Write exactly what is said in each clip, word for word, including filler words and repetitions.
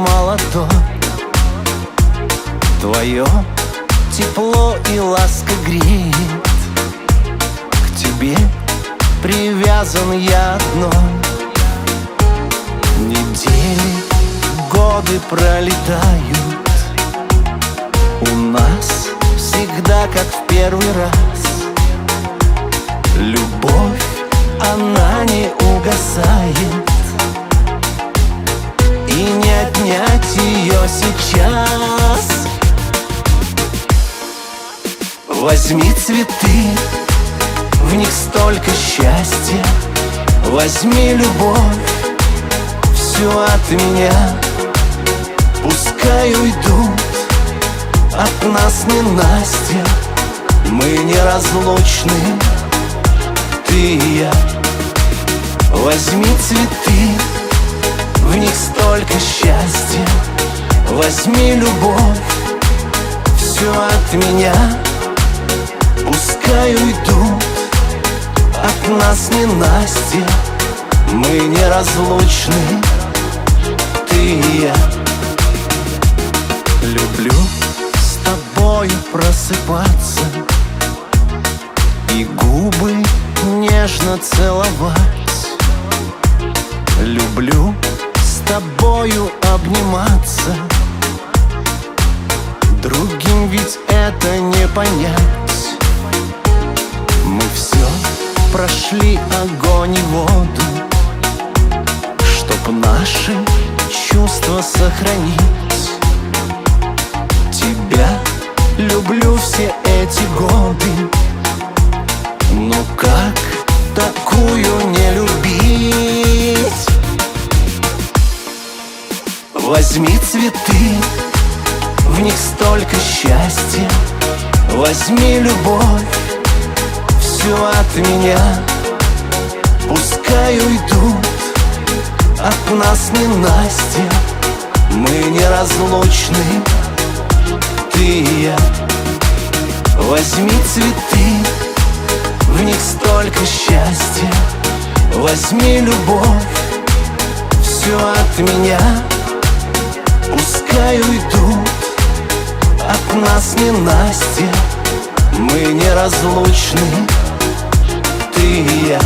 молодой. Твое тепло и ласка греет. К тебе привязан я одной. Недели, годы пролетают. У нас всегда как в первый раз. Любовь, она не угасает, и не отнять ее сейчас. Возьми цветы, в них столько счастья. Возьми любовь, все от меня. Пускай уйдут от нас ненастья. Мы неразлучны, ты и я. Возьми цветы, в них столько счастья. Возьми любовь, все от меня. Пускай уйдут от нас ненастья. Мы неразлучны, ты и я. Люблю с тобою просыпаться и губы нежно целовать. Люблю с тобою обниматься. Другим ведь это не понять. Мы все прошли огонь и воду, чтоб наши чувства сохранить. Тебя люблю все эти годы. Ну как такую не любить? Возьми цветы, в них столько счастья. Возьми любовь, все от меня. Пускай уйдут от нас ненастья. Мы неразлучны, ты и я. Возьми цветы, в них столько счастья. Возьми любовь, все от меня. Пускай уйдут от нас ненастья. Мы неразлучны, ты и я.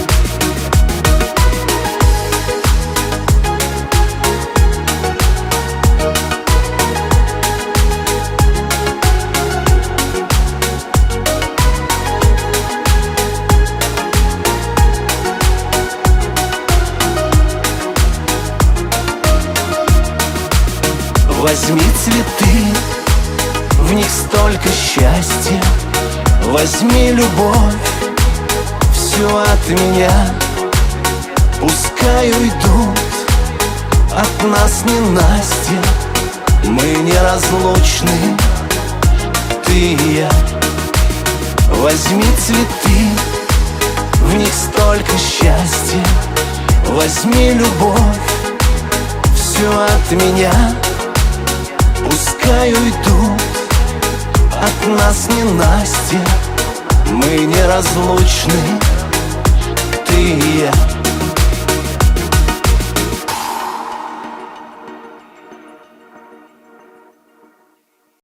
Возьми цветы, в них столько счастья. Возьми любовь, все от меня. Пускай уйдут от нас ненастья. Мы неразлучны, ты и я. Возьми цветы, в них столько счастья. Возьми любовь, все от меня. Пускай уйдут от нас ненастья. Мы неразлучны, ты и я.